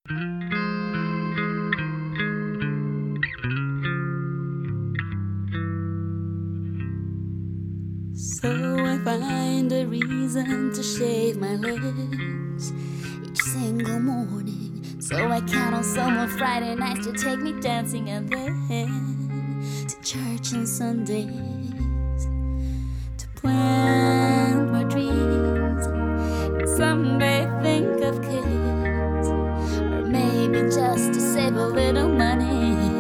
So I find a reason to shave my legs each single morning. So I count on someone Friday nights to take me dancing, and then to church on Sundays to plant my dreams and someday think of kids, or maybe just to save a little money.